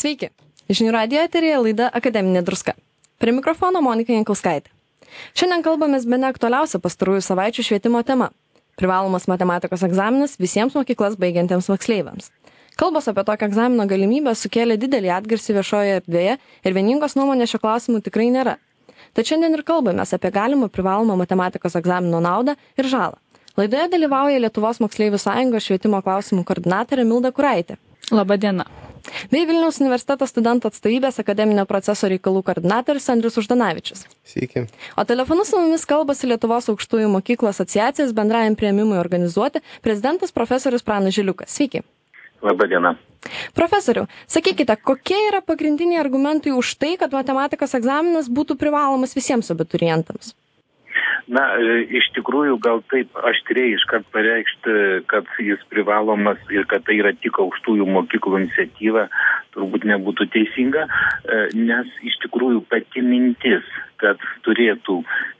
Sveiki. Žinių radijo eteryje laida Akademinė druska. Prie mikrofono Monika Jankauskaitė. Šiandien kalbamės bene aktualiausia pastarųjų savaičių švietimo tema. Privalomas matematikos egzaminas visiems mokyklas baigiantiems moksleiviams. Kalbos apie tokio egzamino galimybę sukėlė didelį atgarsį viešoje erdvėje ir vieningos nuomonės šio klausimu tikrai nėra. Tad šiandien ir kalbamės apie galimą privalomą matematikos egzamino naudą ir žalą. Laidoje dalyvauja Lietuvos moksleivių sąjungos švietimo klausimų koordinatorė Milda Kuraitė. Labą dieną. Bei Vilniaus universiteto studentų atstovybės akademinio proceso reikalų koordinatorius Andrius Uždanavičius. Sveiki. O telefonu su mumis kalbasi Lietuvos aukštųjų mokyklų asociacijos bendrajam priėmimui organizuoti prezidentas profesorius Pranas Žiliukas. Sveiki. Labą dieną. Profesoriau, sakykite, kokie yra pagrindiniai argumentai už tai, kad matematikos egzaminas būtų privalomas visiems abiturientams? Na, iš tikrųjų, gal taip aštriai iškart pareikšti, kad jis privalomas ir kad tai yra tik aukštųjų mokyklų iniciatyva, turbūt nebūtų teisinga, nes iš tikrųjų pati mintis, kad turėtų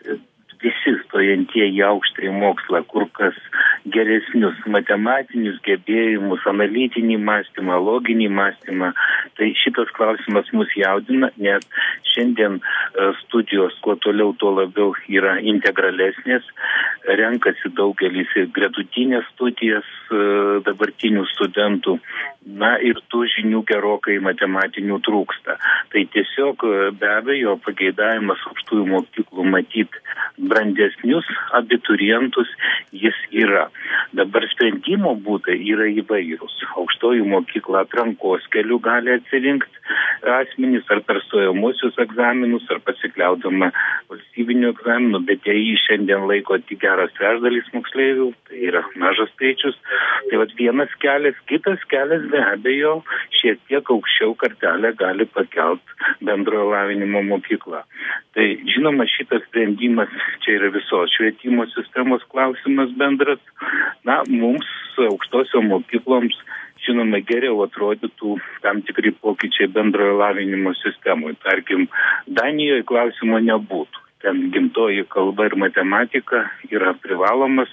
visi stojantieji į aukštąjį mokslą kur kas geresnius matematinius gebėjimus, analitinį mąstymą, loginį mąstymą. Tai šitas klausimas mus jaudina, nes šiandien studijos kuo toliau, tuo labiau yra integralesnės, renkasi daugelis ir gretutinės studijas dabartinių studentų. Na ir tų žinių gerokai matematinių trūksta. Tai tiesiog be abejo pageidavimas aukštųjų mokyklų matyti brandesnius abiturientus jis yra. Dabar sprendimo būdai yra įvairūs. Aukštojų mokyklų atrankos keliu gali atsirinkti asmenys ar per stojamuosius egzaminus, ar pasikliaudama valstybinių egzaminų, bet jie šiandien laiko tik geras trečdalis moksleivių, tai yra mažas skaičius. Tai vat vienas kelias, kitas kelias be abejo šiek tiek aukščiau kartelę gali pakelt bendrojo lavinimo mokykla. Tai žinoma, šitas sprendimas čia yra visos švietimo sistemos klausimas bendras. Na, mums aukštosiom mokykloms žinoma geriau atrodytų tam tikri pokyčiai bendrojo lavinimo sistemoje. Tarkim, Danijoje klausimo nebūtų. Ten gimtoji kalba ir matematika yra privalomas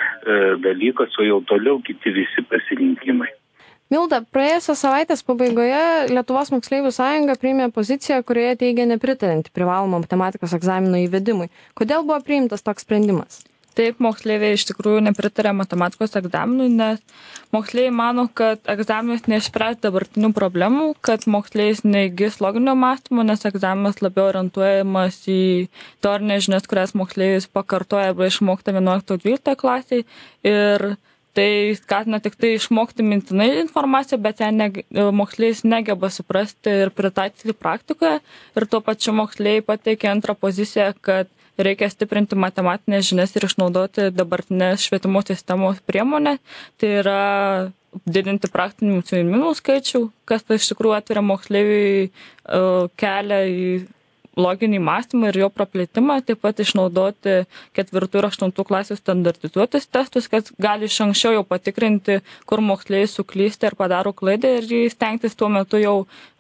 dalykas, o jau toliau kiti visi pasirinkimai. Milda, praėjusios savaitės pabaigoje Lietuvos moksleivių sąjunga priėmė poziciją, kurioje teigia nepritarinti privalomą matematikos egzamino įvedimui. Kodėl buvo priimtas toks sprendimas? Taip, moksleiviai iš tikrųjų nepritarė matematikos egzaminui, nes moksleiviai mano, kad egzaminas neišspręs dabartinių problemų, kad moksleivis neįgis loginio mąstymo, nes egzaminas labiau orientuojamas į teorinės žinias, kurias moksleivis pakartoja arba išmokta 11-12 klasiai. Ir tai skatina tik tai išmokti mintinai informaciją, bet moksleivis negeba suprasti ir pritaikyti praktikoje. Ir tuo pačiu moksleiviai pateikė antrą poziciją, kad reikia stiprinti matematinės žinias ir išnaudoti dabartinės švietimo sistemos priemonę. Tai yra didinti praktinių užsiėmimų skaičių, kas tai iš tikrųjų atveria moksleiviui kelią į loginį mąstymą ir jo praplėtimą, taip pat išnaudoti 4 ir 8 klasių standartizuotus testus, kad gali iš anksčiau jau patikrinti, kur moksleivis suklysta ir padaro klaidą ir jį stengtis tuo metu jau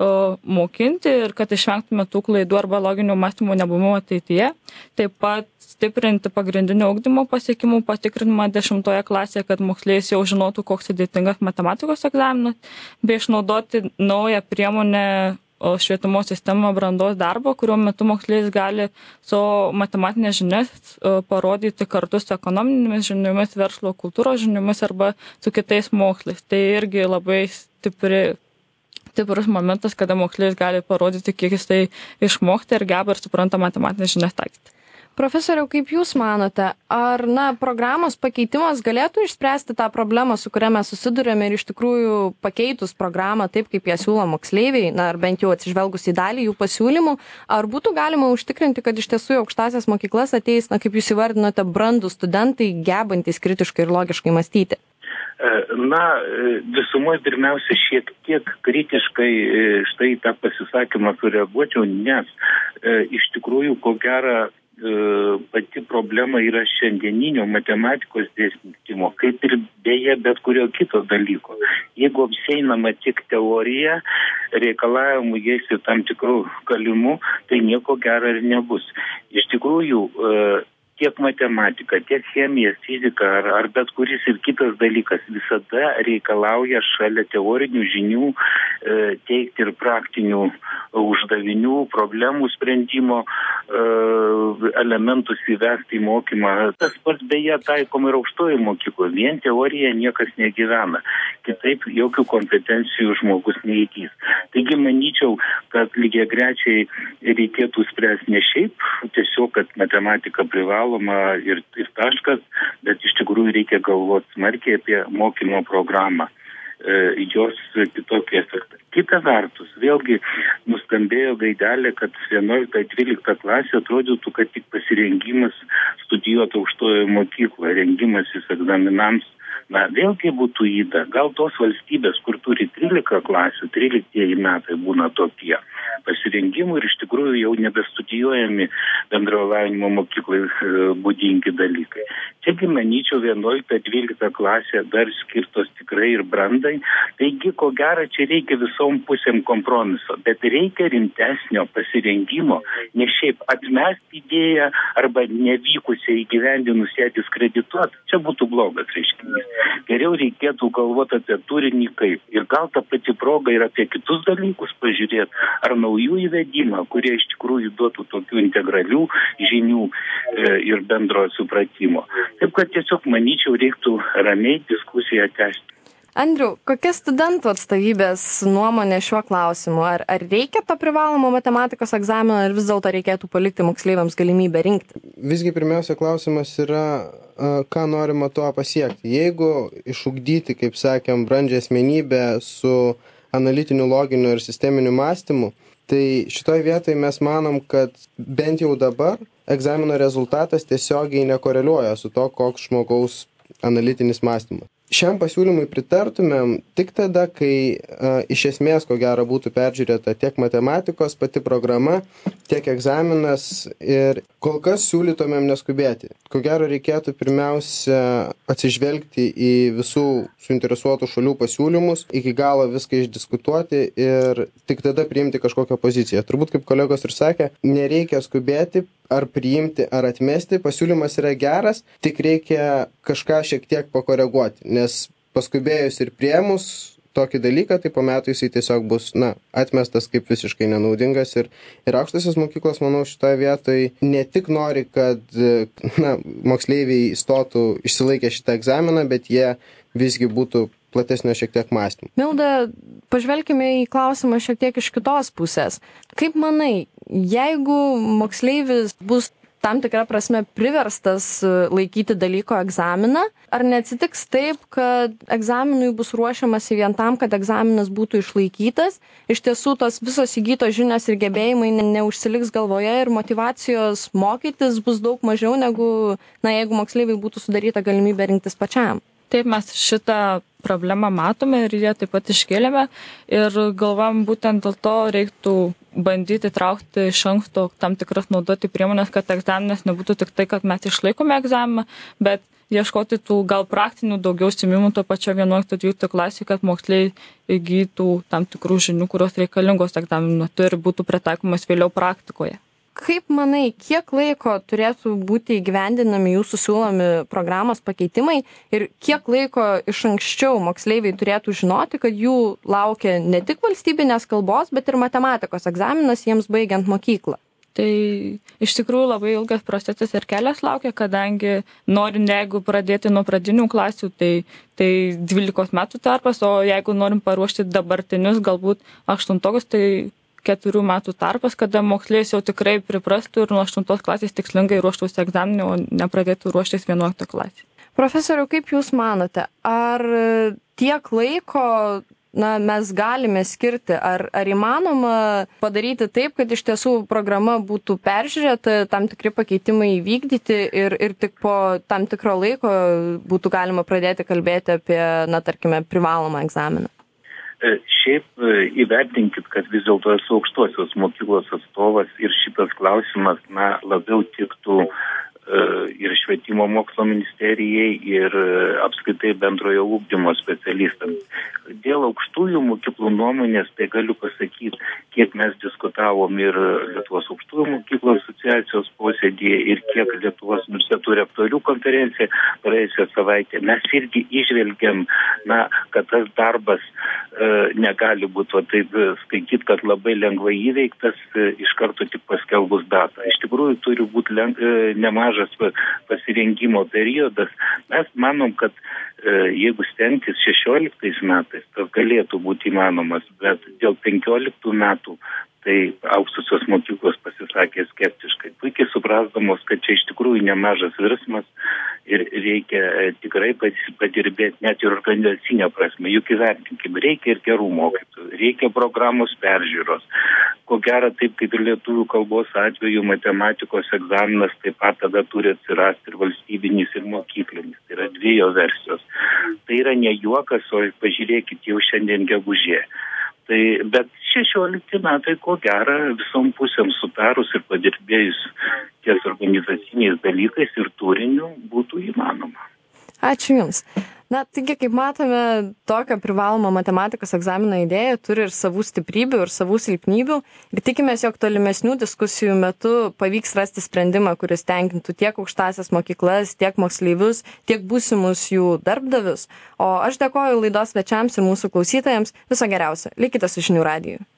mokinti ir kad išvengtume tų klaidų arba loginio mąstymo nebuvimo ateityje. Taip pat stiprinti pagrindinio ugdymo pasiekimų patikrinimą 10 klasėje, kad moksleivis jau žinotų, koks sudėtingas matematikos egzaminas, bei išnaudoti naują priemonę švietimo sistemą brandos darbo, kuriuo metu moksleivis gali savo matematinės žinias parodyti kartu su ekonominėmis žiniomis, verslo kultūros žiniomis arba su kitais mokslais. Tai irgi labai stiprus momentas, kada moksleivis gali parodyti, kiek jisai išmokti ir geba ir supranta matematinės žinias taikyti. Profesoriau, kaip Jūs manote, ar programos pakeitimas galėtų išspręsti tą problemą, su kuria mes susidurėme ir iš tikrųjų pakeitus programą taip, kaip ją siūlo moksleiviai, ar bent jau atsižvelgus į dalį jų pasiūlymų, ar būtų galima užtikrinti, kad iš tiesų į aukštąsias mokyklas ateis, kaip Jūs įvardinote, brandūs studentai, gebantys kritiškai ir logiškai mąstyti? Na, visumoje pirmiausia šiek tiek kritiškai štai tą pasisakymą sureaguočiau, nes iš tikrųjų, ko gero, pati problema yra šiandieninio matematikos dėstymo, kaip ir beje bet kurio kito dalyko. Jeigu apseinama tik teorija, reikalavimų jais ir tam tikrų galimų, tai nieko gero ir nebus. Iš tikrųjų, tiek matematika, tiek chemija, fizika ar bet kuris ir kitas dalykas visada reikalauja šalia teorinių žinių teikti ir praktinių uždavinių, problemų sprendimo elementus įvesti į mokymą. Tas pats beje taikoma ir aukštoji mokykla. Vien teorija niekas negyvena. Kitaip jokių kompetencijų žmogus neįgys. Taigi manyčiau, kad lygiagrečiai reikėtų spręsti ne šiaip, tiesiog, kad matematika privaloma ir taškas, bet iš tikrųjų reikia galvoti smarkiai apie mokymo programą, jos kitokį efektą. Kita vertus, vėlgi nuskambėjo gaidelė, kad 11-12 klasė atrodytų, kad tik pasirengimas studijuoti aukštojoje mokykloje, rengimasis egzaminams, vėlgi būtų įda. Gal tos valstybės, kur turi 13 klasių, 13 metai būna tokie pasirengimų ir iš tikrųjų jau nebestudijuojami bendrojo lavinimo mokyklai būdingi dalykai. Čiagi, manyčiau, 11-12 klasė dar skirtos tikrai ir brandai. Taigi, ko gero, čia reikia visom pusėm kompromiso, bet reikia rimtesnio pasirengimo, ne šiaip atmesti idėją arba nevykusiai įgyvendinus ją diskredituoti. Čia būtų blogas reiškinys. Geriau reikėtų galvoti apie turinį kaip. Ir gal ta pati proga ir apie kitus dalykus pažiūrėti, ar naujų įvedimą, kurie iš tikrųjų duotų tokių integralių žinių ir bendro supratimo. Taip, kad tiesiog, manyčiau, reiktų ramiai diskusiją tęsti. Andriau, kokia studentų atstovybės nuomonė šiuo klausimu? Ar reikia to privalomo matematikos egzamino, ar vis dėlto reikėtų palikti moksleiviams galimybę rinkti? Visgi pirmiausia klausimas yra, ką norima tuo pasiekti. Jeigu išugdyti, kaip sakėm, brandžią asmenybę su analitiniu, loginiu ir sisteminiu mąstymu, tai šitoj vietoje mes manom, kad bent jau dabar egzamino rezultatas tiesiogiai nekoreliuoja su to, koks žmogaus analitinis mąstymas. Šiam pasiūlymui pritartumėm tik tada, kai iš esmės, ko gero, būtų peržiūrėta tiek matematikos pati programa, tiek egzaminas ir kol kas siūlytumėm neskubėti. Ko gero, reikėtų pirmiausia atsižvelgti į visų suinteresuotų šalių pasiūlymus, iki galo viską išdiskutuoti ir tik tada priimti kažkokią poziciją. Turbūt, kaip kolegos ir sakė, nereikia skubėti, ar priimti, ar atmesti. Pasiūlymas yra geras, tik reikia kažką šiek tiek pakoreguoti, nes paskubėjus ir priėmus tokį dalyką, tai po metų jisai tiesiog bus, atmestas kaip visiškai nenaudingas ir aukštosios mokyklos, manau, šitoje vietoje ne tik nori, kad, moksleiviai įstotų išsilaikę šitą egzaminą, bet jie visgi būtų platesnio šiek tiek mąstymo. Milda, pažvelkime į klausimą šiek tiek iš kitos pusės. Kaip manai, jeigu moksleivis bus tam tikrą prasme priverstas laikyti dalyko egzaminą, ar neatsitiks taip, kad egzaminui bus ruošiamasi vien tam, kad egzaminas būtų išlaikytas, iš tiesų tos visos įgytos žinios ir gebėjimai neužsiliks galvoje ir motyvacijos mokytis bus daug mažiau negu, jeigu moksleiviai būtų sudaryta galimybė rinktis pačiam? Taip, mes šitą problemą matome ir ją taip pat iškėlėme ir galvam būtent dėl to reiktų bandyti traukti iš anksto tam tikras naudoti priemonės, kad egzaminas nebūtų tik tai, kad mes išlaikome egzaminą, bet ieškoti tų gal praktinių daugiau užsiėmimų to pačio 11-12 klasėje, kad moksleiviai įgytų tam tikrų žinių, kurios reikalingos egzaminų metu ir būtų pritaikomas vėliau praktikoje. Kaip manai, kiek laiko turėtų būti įgyvendinami jūsų siūlomi programos pakeitimai ir kiek laiko iš anksčiau moksleiviai turėtų žinoti, kad jų laukia ne tik valstybinės kalbos, bet ir matematikos egzaminas jiems baigiant mokyklą? Tai iš tikrųjų labai ilgas procesas ir kelias laukia, kadangi norint, jeigu pradėti nuo pradinių klasių, tai 12 metų tarpas, o jeigu norim paruošti dabartinius, galbūt 8-tokus, tai 4 metų tarpas, kada moksleivis jau tikrai priprastų ir nuo 8 klasės tikslingai ruoštųsi egzaminį, o nepradėtų ruoštis 11 klasės. Profesoriau, kaip Jūs manote, ar tiek laiko mes galime skirti, ar įmanoma padaryti taip, kad iš tiesų programa būtų peržiūrėta, tam tikri pakeitimai įvykdyti ir tik po tam tikro laiko būtų galima pradėti kalbėti apie, tarkime, privalomą egzaminą? Šiaip įvertinkit, kad vis dėlto esu aukštosios mokyklos atstovas ir šitas klausimas labiau tiktų ir švietimo mokslo ministerijai ir apskritai bendrojo ugdymo specialistams. Dėl aukštųjų mokyklų nuomonės, tai galiu pasakyti, kiek mes diskutavom ir Lietuvos aukštųjų mokyklų asociacijos posėdėje ir kiek Lietuvos universitetų rektorių konferencija praėjusią savaitę, mes irgi išvelgiam, kad tas darbas negali būti taip skaityti, kad labai lengvai įveiktas iš karto tik paskelbus datą. Iš tikrųjų turi būti nemažas pasirengimo periodas. Mes manom, kad jeigu stengtis 16 metais, tas galėtų būti įmanomas, bet dėl 15 metų tai aukštosios mokyklos pasisakė skeptiškai. Puikiai suprasdamos, kad čia iš tikrųjų nemažas virsmas ir reikia tikrai padirbėti net ir organizacinę prasme. Juk įvertinkim, reikia ir gerų mokytojų, reikia programos peržiūros. Ko gero, taip kaip ir lietuvių kalbos atveju, matematikos egzaminas taip pat tada turi atsirasti ir valstybinis, ir mokyklinis. Tai yra dvi jo versijos. Tai yra ne juokas, o pažiūrėkit jau šiandien gegužė. Bet 16 metai, ko gero, visom pusėm sutarus ir padirbėjus ties organizaciniais dalykais ir turiniu būtų įmanoma. Ačiū Jums. Taigi, kaip matome, tokio privalomo matematikos egzamino idėja turi ir savų stiprybių, ir savų silpnybių. Ir tikimės, jog tolimesnių diskusijų metu pavyks rasti sprendimą, kuris tenkintų tiek aukštąsias mokyklas, tiek moksleivius, tiek būsimus jų darbdavius. O aš dėkoju laidos svečiams ir mūsų klausytojams. Viso geriausio. Likite su Žinių radiju.